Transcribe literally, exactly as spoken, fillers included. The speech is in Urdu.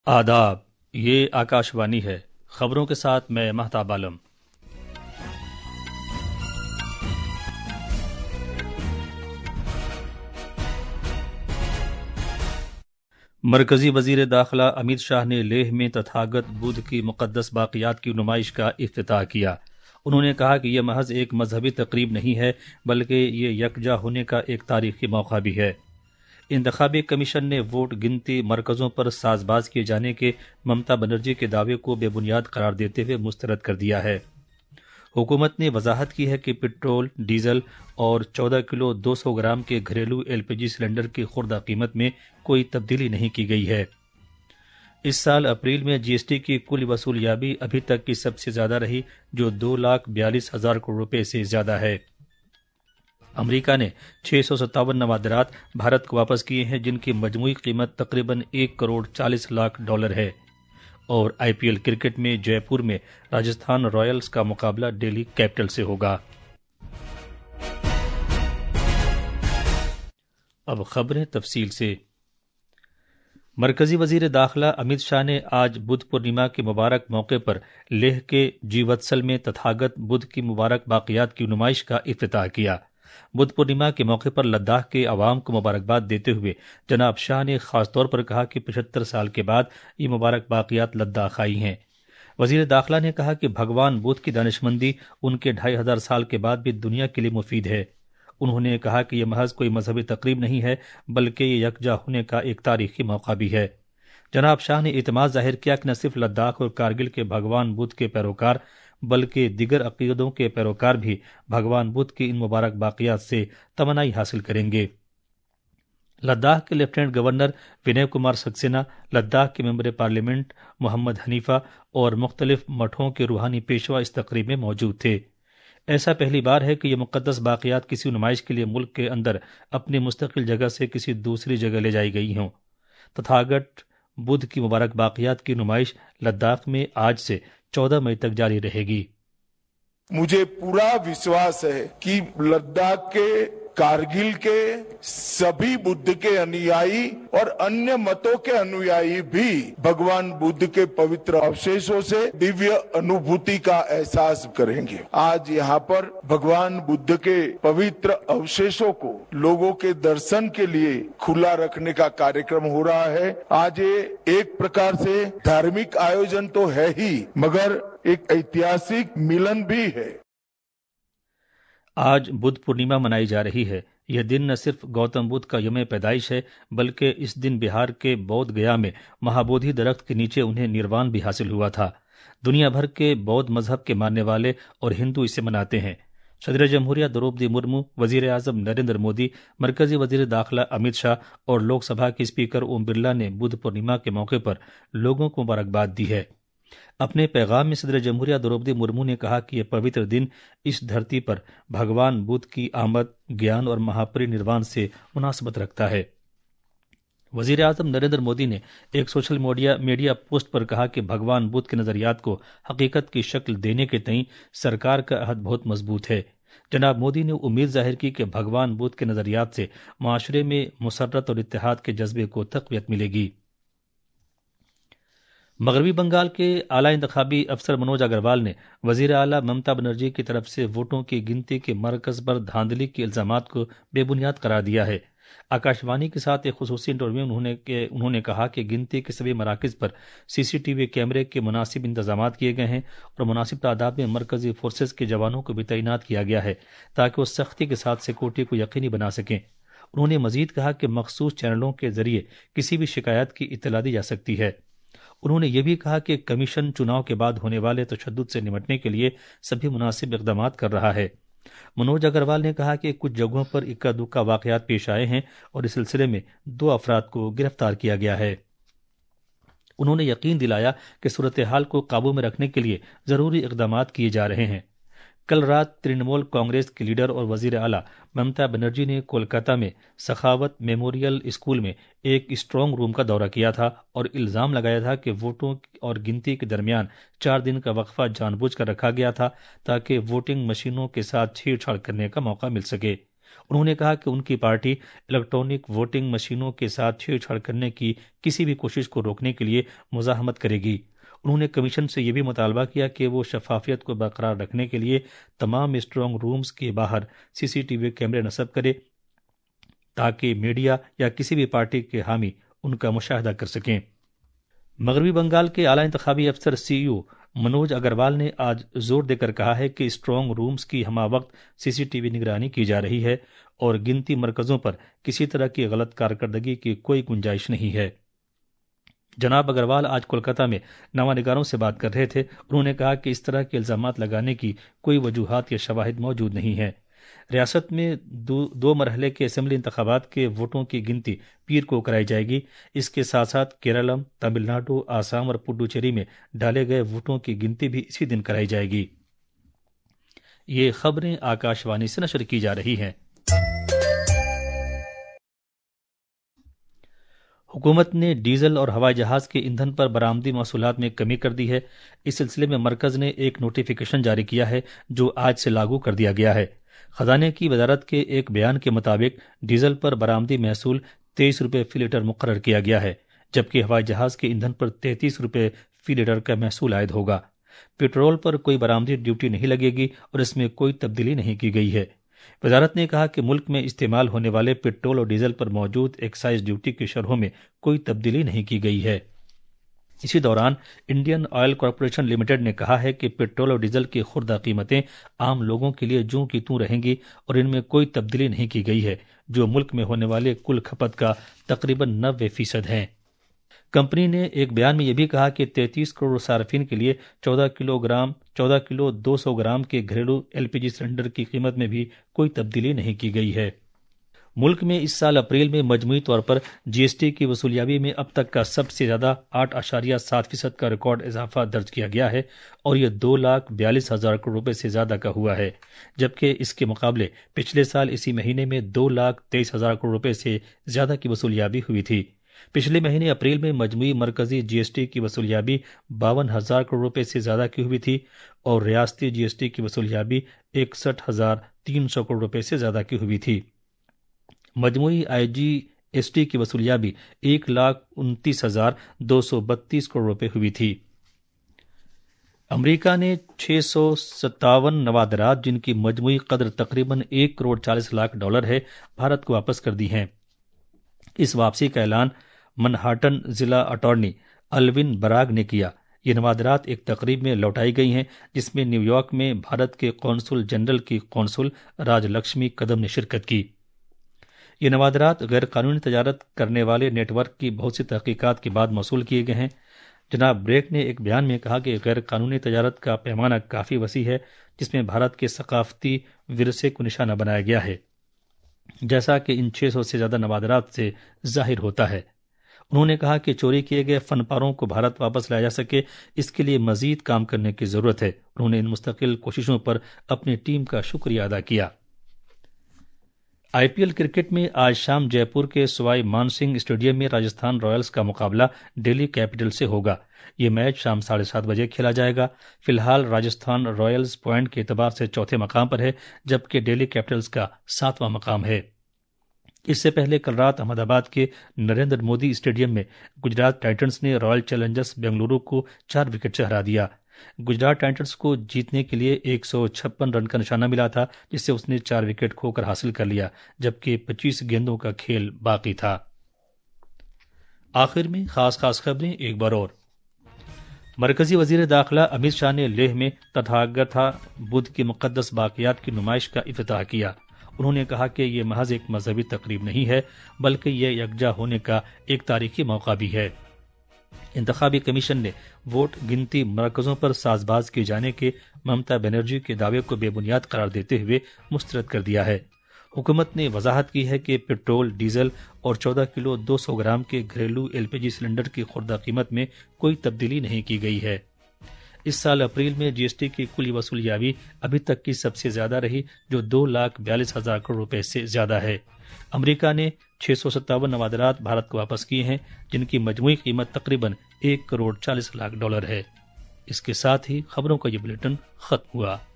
آداب، یہ آکاشوانی ہے۔ خبروں کے ساتھ میں مہتاب عالم۔ مرکزی وزیر داخلہ امت شاہ نے لیہ میں تتھاگت بدھ کی مقدس باقیات کی نمائش کا افتتاح کیا۔ انہوں نے کہا کہ یہ محض ایک مذہبی تقریب نہیں ہے بلکہ یہ یکجا ہونے کا ایک تاریخی موقع بھی ہے۔ انتخابی کمیشن نے ووٹ گنتی مرکزوں پر ساز باز کیے جانے کے ممتا بنرجی کے دعوے کو بے بنیاد قرار دیتے ہوئے مسترد کر دیا ہے۔ حکومت نے وضاحت کی ہے کہ پٹرول، ڈیزل اور چودہ کلو دو سو گرام کے گھریلو ایل پی جی سلنڈر کی خوردہ قیمت میں کوئی تبدیلی نہیں کی گئی ہے۔ اس سال اپریل میں جی ایس ٹی کی کل وصولیابی ابھی تک کی سب سے زیادہ رہی، جو دو لاکھ بیالیس ہزار کروڑ روپے سے زیادہ ہے۔ امریکہ نے چھ سو ستاون نوادرات بھارت کو واپس کیے ہیں، جن کی مجموعی قیمت تقریباً ایک کروڑ چالیس لاکھ ڈالر ہے۔ اور آئی پی ایل کرکٹ میں جے پور میں راجستھان رائلز کا مقابلہ دہلی کیپٹل سے ہوگا۔ اب خبریں تفصیل سے۔ مرکزی وزیر داخلہ امت شاہ نے آج بدھ پورنیما کے مبارک موقع پر لیہ کے جیوتسل میں تتھاگت بدھ کی مبارک باقیات کی نمائش کا افتتاح کیا۔ بدھ پورنیما کے موقع پر لداخ کے عوام کو مبارکباد دیتے ہوئے جناب شاہ نے خاص طور پر کہا کہ پچہتر سال کے بعد یہ مبارک باقیات لداخ آئی ہیں۔ وزیر داخلہ نے کہا کہ بھگوان بدھ کی دانشمندی ان کے ڈھائی ہزار سال کے بعد بھی دنیا کے لیے مفید ہے۔ انہوں نے کہا کہ یہ محض کوئی مذہبی تقریب نہیں ہے بلکہ یہ یکجا ہونے کا ایک تاریخی موقع بھی ہے۔ جناب شاہ نے اعتماد ظاہر کیا کہ نہ صرف لداخ اور کارگل کے بھگوان بدھ کے پیروکار بلکہ دیگر عقیدوں کے پیروکار بھی بھگوان بدھ کی ان مبارک باقیات سے توانائی حاصل کریں گے۔ لداخ کے لیفٹیننٹ گورنر ونے کمار سکسینہ، لداخ کے ممبر پارلیمنٹ محمد حنیفہ اور مختلف مٹھوں کے روحانی پیشوا اس تقریب میں موجود تھے۔ ایسا پہلی بار ہے کہ یہ مقدس باقیات کسی نمائش کے لیے ملک کے اندر اپنی مستقل جگہ سے کسی دوسری جگہ لے جائی گئی ہوں۔ تتھاگت بدھ کی مبارک باقیات کی نمائش لداخ میں آج سے چودہ مئی تک جاری رہے گی۔ مجھے پورا وشواس ہے کہ لداخ کے، کارگل کے سبھی بدھ کے انویائی اور انیہ متوں کے انویائی بھی بھگوان بدھ کے پوتر اوشیشوں سے دیویہ انوبھوتی کا احساس کریں گے۔ آج یہاں پر بھگوان بدھ کے پوتر اوشیشوں کو لوگوں کے درشن کے لیے کھلا رکھنے کا کاریکرم ہو رہا ہے۔ آج یہ ایک پرکار سے دھارمک آیوجن تو ہے ہی مگر ایک ایتہاسک ملن بھی ہے۔ آج بدھ پورنیما منائی جا رہی ہے۔ یہ دن نہ صرف گوتم بدھ کا یوم پیدائش ہے بلکہ اس دن بہار کے بودھ گیا میں مہابودھی درخت کے نیچے انہیں نروان بھی حاصل ہوا تھا۔ دنیا بھر کے بودھ مذہب کے ماننے والے اور ہندو اسے مناتے ہیں۔ صدر جمہوریہ دروپدی مرمو، وزیر اعظم نریندر مودی، مرکزی وزیر داخلہ امت شاہ اور لوک سبھا کے اسپیکر اوم برلا نے بدھ پورنیما کے موقع پر لوگوں کو مبارکباد دی ہے۔ اپنے پیغام میں صدر جمہوریہ دروپدی مرمو نے کہا کہ یہ پوتر دن اس دھرتی پر بھگوان بدھ کی آمد، گیان اور مہاپری نروان سے مناسبت رکھتا ہے۔ وزیر اعظم نریندر مودی نے ایک سوشل میڈیا میڈیا پوسٹ پر کہا کہ بھگوان بدھ کے نظریات کو حقیقت کی شکل دینے کے تئیں سرکار کا عہد بہت مضبوط ہے۔ جناب مودی نے امید ظاہر کی کہ بھگوان بدھ کے نظریات سے معاشرے میں مسرت اور اتحاد کے جذبے کو تقویت ملے گی۔ مغربی بنگال کے اعلیٰ انتخابی افسر منوج اگروال نے وزیر اعلیٰ ممتا بنرجی کی طرف سے ووٹوں کی گنتی کے مرکز پر دھاندلی کے الزامات کو بے بنیاد قرار دیا ہے۔ آکاشوانی کے ساتھ ایک خصوصی انٹرویو میں انہوں نے کہ انہوں نے کہا کہ گنتی کے سبھی مراکز پر سی سی ٹی وی کیمرے کے مناسب انتظامات کیے گئے ہیں اور مناسب تعداد میں مرکزی فورسز کے جوانوں کو بھی تعینات کیا گیا ہے تاکہ وہ سختی کے ساتھ سیکورٹی کو یقینی بنا سکیں۔ انہوں نے مزید کہا کہ مخصوص چینلوں کے ذریعے کسی بھی شکایت کی اطلاع دی جا سکتی ہے۔ انہوں نے یہ بھی کہا کہ کمیشن چناؤ کے بعد ہونے والے تشدد سے نمٹنے کے لیے سبھی مناسب اقدامات کر رہا ہے۔ منوج اگروال نے کہا کہ کچھ جگہوں پر اکا دکا واقعات پیش آئے ہیں اور اس سلسلے میں دو افراد کو گرفتار کیا گیا ہے۔ انہوں نے یقین دلایا کہ صورتحال کو قابو میں رکھنے کے لیے ضروری اقدامات کیے جا رہے ہیں۔ کل رات ترنمول کانگریس کے لیڈر اور وزیر اعلیٰ ممتا بنرجی نے کولکاتہ میں سخاوت میموریل اسکول میں ایک اسٹرانگ روم کا دورہ کیا تھا اور الزام لگایا تھا کہ ووٹوں اور گنتی کے درمیان چار دن کا وقفہ جان بوجھ کر رکھا گیا تھا تاکہ ووٹنگ مشینوں کے ساتھ چھیڑ چھاڑ کرنے کا موقع مل سکے۔ انہوں نے کہا کہ ان کی پارٹی الیکٹرانک ووٹنگ مشینوں کے ساتھ چھیڑ چھاڑ کرنے کی کسی بھی کوشش کو روکنے کے لیے مزاحمت کرے گی۔ انہوں نے کمیشن سے یہ بھی مطالبہ کیا کہ وہ شفافیت کو برقرار رکھنے کے لیے تمام اسٹرانگ رومز کے باہر سی سی ٹی وی کیمرے نصب کرے تاکہ میڈیا یا کسی بھی پارٹی کے حامی ان کا مشاہدہ کر سکیں۔ مغربی بنگال کے اعلیٰ انتخابی افسر سی ای او منوج اگروال نے آج زور دے کر کہا ہے کہ اسٹرانگ رومز کی ہمہ وقت سی سی ٹی وی نگرانی کی جا رہی ہے اور گنتی مرکزوں پر کسی طرح کی غلط کارکردگی کی کوئی گنجائش نہیں ہے۔ جناب اگروال آج کولکاتہ میں نامہ نگاروں سے بات کر رہے تھے۔ انہوں نے کہا کہ اس طرح کے الزامات لگانے کی کوئی وجوہات یا شواہد موجود نہیں ہیں۔ ریاست میں دو, دو مرحلے کے اسمبلی انتخابات کے ووٹوں کی گنتی پیر کو کرائی جائے گی۔ اس کے ساتھ ساتھ کیرالم، تمل ناڈو، آسام اور پڈوچیری میں ڈالے گئے ووٹوں کی گنتی بھی اسی دن کرائی جائے گی۔ یہ خبریں آکاش وانی سے نشر کی جا رہی ہیں۔ حکومت نے ڈیزل اور ہوائی جہاز کے ایندھن پر برآمدی محصولات میں کمی کر دی ہے۔ اس سلسلے میں مرکز نے ایک نوٹیفیکیشن جاری کیا ہے جو آج سے لاگو کر دیا گیا ہے۔ خزانے کی وزارت کے ایک بیان کے مطابق ڈیزل پر برآمدی محصول تیئیس روپے فی لیٹر مقرر کیا گیا ہے، جبکہ ہوائی جہاز کے ایندھن پر تینتیس روپے فی لیٹر کا محصول عائد ہوگا۔ پیٹرول پر کوئی برآمدی ڈیوٹی نہیں لگے گی اور اس میں کوئی تبدیلی نہیں کی گئی ہے۔ وزارت نے کہا کہ ملک میں استعمال ہونے والے پیٹرول اور ڈیزل پر موجود ایکسائز ڈیوٹی کی شرحوں میں کوئی تبدیلی نہیں کی گئی ہے۔ اسی دوران انڈین آئل کارپوریشن لمیٹڈ نے کہا ہے کہ پیٹرول اور ڈیزل کی خوردہ قیمتیں عام لوگوں کے لیے جوں کی توں رہیں گی اور ان میں کوئی تبدیلی نہیں کی گئی ہے، جو ملک میں ہونے والے کل کھپت کا تقریباً نوے فیصد ہیں۔ کمپنی نے ایک بیان میں یہ بھی کہا کہ تینتیس کروڑ صارفین کے لیے چودہ کلو گرام چودہ کلو دو سو گرام کے گھریلو ایل پی جی سلنڈر کی قیمت میں بھی کوئی تبدیلی نہیں کی گئی ہے۔ ملک میں اس سال اپریل میں مجموعی طور پر جی ایس ٹی کی وصولیابی میں اب تک کا سب سے زیادہ آٹھ اشاریہ سات فیصد کا ریکارڈ اضافہ درج کیا گیا ہے اور یہ دو لاکھ بیالیس ہزار کروڑ روپے سے زیادہ کا ہوا ہے، جبکہ اس کے مقابلے پچھلے سال اسی مہینے میں دو لاکھ تیئیس ہزار کروڑ روپے سے زیادہ کی وصولیابی ہوئی تھی۔ پچھلے مہینے اپریل میں مجموعی مرکزی جی ایس ٹی کی وصولیابی باون ہزار کروڑ روپے سے زیادہ کی ہوئی تھی اور ریاستی جی ایس ٹی کی وصولیابی اکسٹھ ہزار تین سو کروڑ روپے سے زیادہ کی ہوئی تھی۔ مجموعی آئی جی ایس ٹی کی وصولیابی ایک لاکھ انتیس ہزار دو سو بتیس کروڑ روپے ہوئی تھی۔ امریکہ نے چھ سو ستاون نوادرات جن کی مجموعی قدر تقریباً ایک کروڑ چالیس لاکھ ڈالر ہے، بھارت کو واپس کر دی ہیں۔ اس واپسی کا اعلان منہاٹن ضلع اٹارنی الوین براگ نے کیا۔ یہ نوادرات ایک تقریب میں لوٹائی گئی ہیں جس میں نیو یارک میں بھارت کے قونصل جنرل کی قونصل راج لکشمی قدم نے شرکت کی۔ یہ نوادرات غیر قانونی تجارت کرنے والے نیٹ ورک کی بہت سی تحقیقات کے بعد موصول کیے گئے ہیں۔ جناب بریک نے ایک بیان میں کہا کہ غیر قانونی تجارت کا پیمانہ کافی وسیع ہے جس میں بھارت کے ثقافتی ورثے کو نشانہ بنایا گیا ہے، جیسا کہ ان چھ سو سے زیادہ نوادرات سے ظاہر ہوتا ہے۔ انہوں نے کہا کہ چوری کیے گئے فن پاروں کو بھارت واپس لایا جا سکے، اس کے لیے مزید کام کرنے کی ضرورت ہے۔ انہوں نے ان مستقل کوششوں پر اپنی ٹیم کا شکریہ ادا کیا۔ آئی پی ایل کرکٹ میں آج شام جے پور کے سوائی مان سنگھ اسٹیڈیم میں راجستھان رائلز کا مقابلہ دہلی کیپٹل سے ہوگا۔ یہ میچ شام ساڑھے سات بجے کھیلا جائے گا۔ فی الحال راجستھان رائلز پوائنٹ کے اعتبار سے چوتھے مقام پر ہے، جبکہ دہلی کیپٹلز کا ساتواں مقام ہے۔ اس سے پہلے کل رات احمد آباد کے نریندر مودی اسٹیڈیم میں گجرات ٹائٹنز نے رائل چیلنجرز بنگلورو کو چار وکٹ سے ہرا دیا۔ گجرات ٹائٹنز کو جیتنے کے لیے ایک سو چھپن رن کا نشانہ ملا تھا، جس سے اس نے چار وکٹ کھو کر حاصل کر لیا، جبکہ پچیس گیندوں کا کھیل باقی تھا۔ آخر میں خاص خاص خبریں ایک بار اور۔ مرکزی وزیر داخلہ امت شاہ نے لیہ میں تتھاگتا بدھ کی مقدس باقیات کی نمائش کا افتتاح کیا۔ انہوں نے کہا کہ یہ محض ایک مذہبی تقریب نہیں ہے بلکہ یہ یکجا ہونے کا ایک تاریخی موقع بھی ہے۔ انتخابی کمیشن نے ووٹ گنتی مرکزوں پر ساز باز کیے جانے کے ممتا بنرجی کے دعوے کو بے بنیاد قرار دیتے ہوئے مسترد کر دیا ہے۔ حکومت نے وضاحت کی ہے کہ پیٹرول، ڈیزل اور چودہ کلو دو سو گرام کے گھریلو ایل پی جی سلنڈر کی خوردہ قیمت میں کوئی تبدیلی نہیں کی گئی ہے۔ اس سال اپریل میں جی ایس ٹی کی کل وصولیابی ابھی تک کی سب سے زیادہ رہی، جو دو لاکھ بیالیس ہزار کروڑ روپے سے زیادہ ہے۔ امریکہ نے چھ سو ستاون نوادرات بھارت کو واپس کیے ہیں، جن کی مجموعی قیمت تقریباً ایک کروڑ چالیس لاکھ ڈالر ہے۔ اس کے ساتھ ہی خبروں کا یہ بلیٹن ختم ہوا۔